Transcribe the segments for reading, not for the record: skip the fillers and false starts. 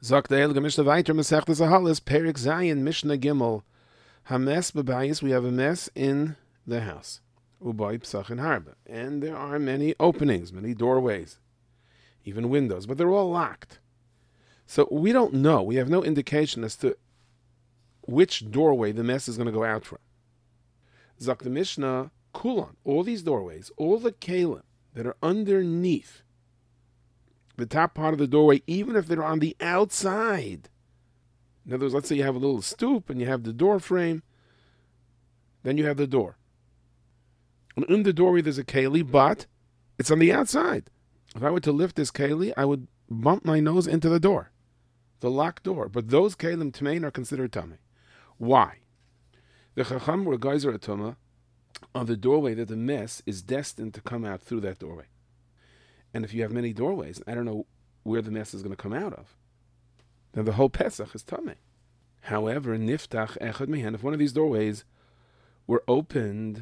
Sagt der Heilige Mishnah weiter, Masechtas Ahalos, Perek Zayin, Mishnah Gimel. Hames bebayis, we have a mess in the house. Ubay Psachin Harba. And there are many openings, many doorways, even windows, but they're all locked. So we don't know. We have no indication as to which doorway the mess is going to go out from. Zak the Mishnah, Kulon, all these doorways, all the kalim that are underneath the top part of the doorway, even if they're on the outside. In other words, let's say you have a little stoop and you have the door frame, then you have the door. And in the doorway there's a keli, but it's on the outside. If I were to lift this keli, I would bump my nose into the door, the locked door. But those kelim tmein are considered tamei. Why? The chacham were geyser a tuma on the doorway that the mess is destined to come out through that doorway. And if you have many doorways, I don't know where the mess is going to come out of, then the whole Pesach is tamei. However, niftach echad mehen, if one of these doorways were opened,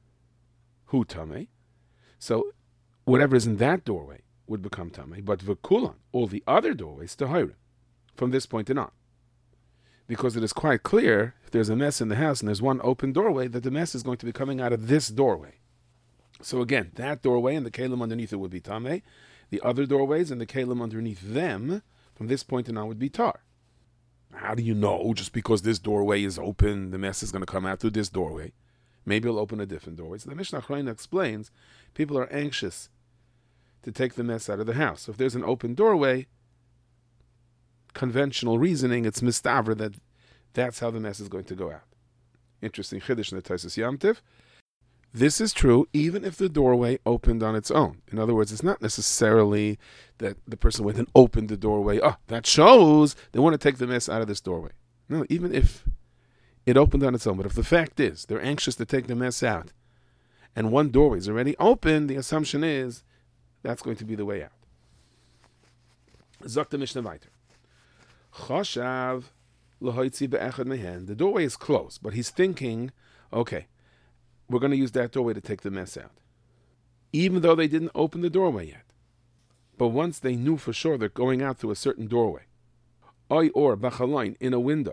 hu tamei, so whatever is in that doorway would become tamei, but v'kulan, all the other doorways, tahira, from this point on. Because it is quite clear, if there's a mess in the house and there's one open doorway, that the mess is going to be coming out of this doorway. So again, that doorway and the kalim underneath it would be tamei. The other doorways and the kalim underneath them, from this point on would be tar. How do you know just because this doorway is open, the mess is going to come out through this doorway? Maybe it'll open a different doorway. So the Mishnah Achrayna explains, people are anxious to take the mess out of the house. So if there's an open doorway, conventional reasoning, it's mistavra that that's how the mess is going to go out. Interesting chiddush in the Tosfos Yom Tov. This is true even if the doorway opened on its own. In other words, it's not necessarily that the person went and opened the doorway. Oh, that shows they want to take the mess out of this doorway. No, even if it opened on its own. But if the fact is they're anxious to take the mess out and one doorway is already open, the assumption is that's going to be the way out. Zok the Mishnah weiter. Choshav l'hoitzi be'echad mehen. The doorway is closed, but he's thinking, okay, we're going to use that doorway to take the mess out. Even though they didn't open the doorway yet. But once they knew for sure they're going out through a certain doorway. Oy or bachalain, in a window.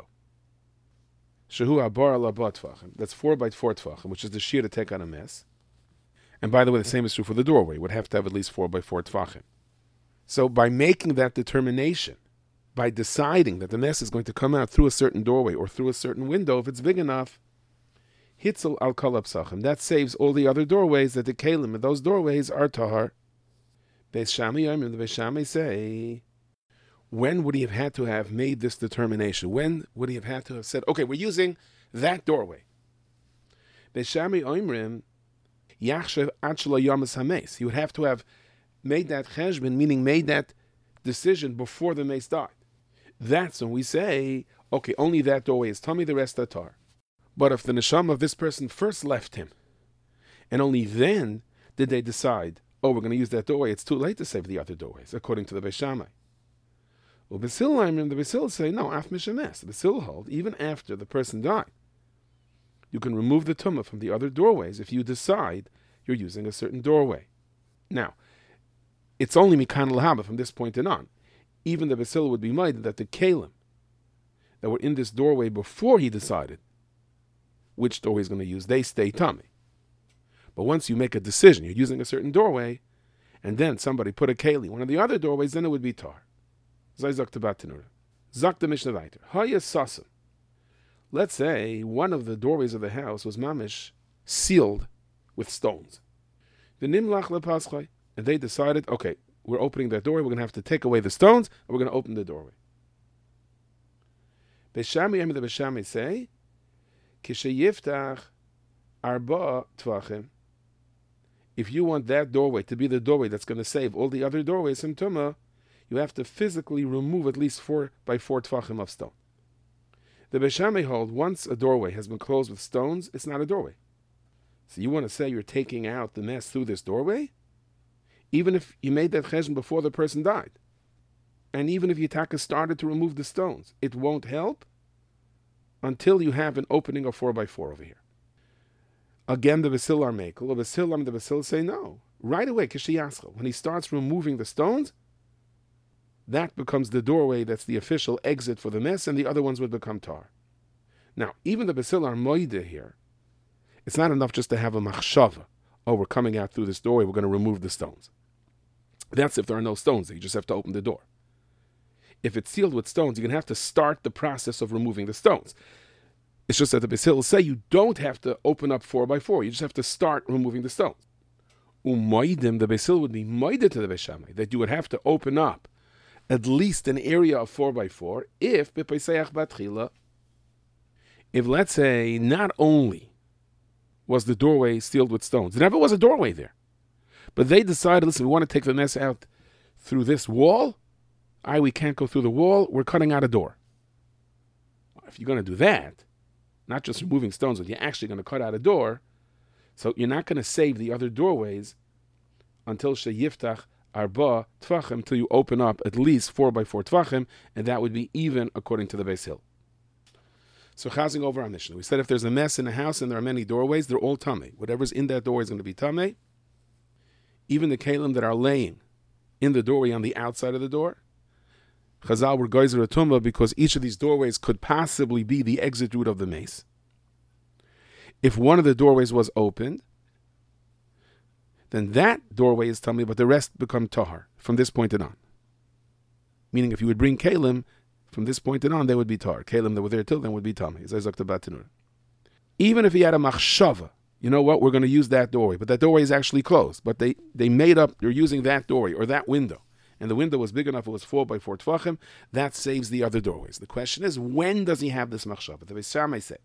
Shehu abar alabat tfachim. That's 4 by 4 tfachim, which is the shear to take on a mess. And by the way, the same is true for the doorway. It would have to have at least 4 by 4 tfachim. So by making that determination, by deciding that the mess is going to come out through a certain doorway or through a certain window, if it's big enough, hitzel al kol hapsachim, that saves all the other doorways that the kalim in those doorways are tahar. Beis Shammai Yomim, the Beis Shammai say, when would he have had to have made this determination? When would he have had to have said, okay, we're using that doorway? Beis Shammai Yomim, yachshev ad shelo yamas hames. He would have to have made that cheshbon, meaning made that decision before the mace died. That's when we say, okay, only that doorway is tummy, the rest are tar. But if the neshama of this person first left him, and only then did they decide, oh, we're going to use that doorway, it's too late to save the other doorways, according to the Beis Shammai. Well, the Basil say, no, af mishames. The Basil hold, even after the person died, you can remove the tumah from the other doorways if you decide you're using a certain doorway. Now, it's only mikan l'haba from this point on. Even the Basil would be minded that the kalim that were in this doorway before he decided which doorway he's going to use, they stay tummy. But once you make a decision, you're using a certain doorway, and then somebody put a keli, one of the other doorways, then it would be tar. Zay zok tebat tenura. Zok the Mishnah weiter. Haya sasim. Let's say one of the doorways of the house was mamish sealed with stones. The nimlach lepaschai, and they decided, okay, we're opening that doorway, we're going to have to take away the stones, and we're going to open the doorway. Beis Shammai and the Beis Shammai say, Kisheyiftach arba tvachim. If you want that doorway to be the doorway that's going to save all the other doorways from tumah, you have to physically remove at least 4 by 4 tvachim of stone. The Beis Shammai hold, once a doorway has been closed with stones, it's not a doorway. So you want to say you're taking out the mess through this doorway? Even if you made that cheshbon before the person died, and even if Yitaka started to remove the stones, it won't help until you have an opening of 4 by 4 over here. Again, the Basil are makel. The Basil say no. Right away, Kishiyaschel, when he starts removing the stones, that becomes the doorway that's the official exit for the mess, and the other ones would become tar. Now, even the Basil are moide here. It's not enough just to have a machshava. Oh, we're coming out through this doorway, we're going to remove the stones. That's if there are no stones, you just have to open the door. If it's sealed with stones, you're going to have to start the process of removing the stones. It's just that the Basil say you don't have to open up 4x4, you just have to start removing the stones. Umoidim, the Basil would be moided to the Beishamai, that you would have to open up at least an area of 4x4 if b'peiseach batchila, if let's say not only was the doorway sealed with stones, there never was a doorway there, but they decided, listen, we want to take the mess out through this wall. We can't go through the wall, we're cutting out a door. If you're going to do that, not just removing stones, but you're actually going to cut out a door, so you're not going to save the other doorways until sheyiftach arba tvachim, till you open up at least 4x4 tvachim, and that would be even according to the Beis Hill. So chazing over our Mishnah, we said if there's a mess in a house and there are many doorways, they're all tamei. Whatever's in that doorway is going to be tamei. Even the kalim that are laying in the doorway on the outside of the door, Chazal were geyser tumah because each of these doorways could possibly be the exit route of the mace. If one of the doorways was opened, then that doorway is tamei, but the rest become tahar from this point on. Meaning, if you would bring kalim from this point on, they would be tahar. Kalim that were there till then would be tamei. Even if he had a machshava, you know what, we're going to use that doorway, but that doorway is actually closed. But they made up, they're using that doorway or that window, and the window was big enough, it was 4x4 tvachim, that saves the other doorways. The question is, when does he have this machshava? The Beis Shammai say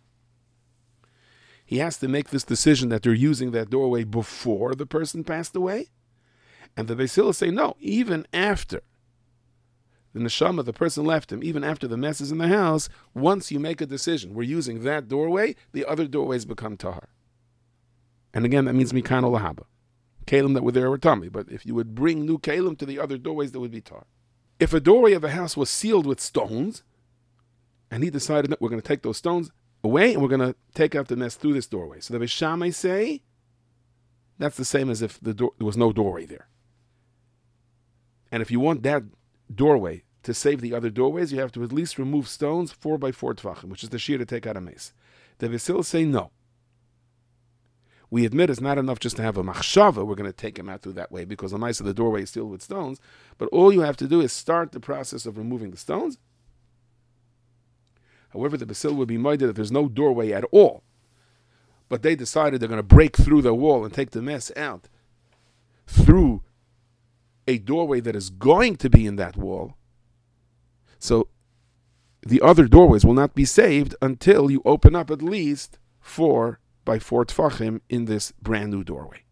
he has to make this decision that they're using that doorway before the person passed away, and the Beis Hillel say no, even after the neshama, the person left him, even after the mess is in the house, once you make a decision, we're using that doorway, the other doorways become tahar. And again, that means mikan lahaba. Kalim that were there were tamei, but if you would bring new kalim to the other doorways, that would be tar. If a doorway of a house was sealed with stones, and he decided that we're going to take those stones away and we're going to take out the mess through this doorway. So the Beis Shammai say that's the same as if there was no doorway there. And if you want that doorway to save the other doorways, you have to at least remove stones 4x4 tvachim, which is the shear to take out a mace. The Beis Hillel say no. We admit it's not enough just to have a machshava, we're going to take him out through that way because the mice of the doorway is sealed with stones, but all you have to do is start the process of removing the stones. However, the Beis Hillel would be minded that there's no doorway at all, but they decided they're going to break through the wall and take the mess out through a doorway that is going to be in that wall. So the other doorways will not be saved until you open up at least 4x4 tvachim in this brand new doorway.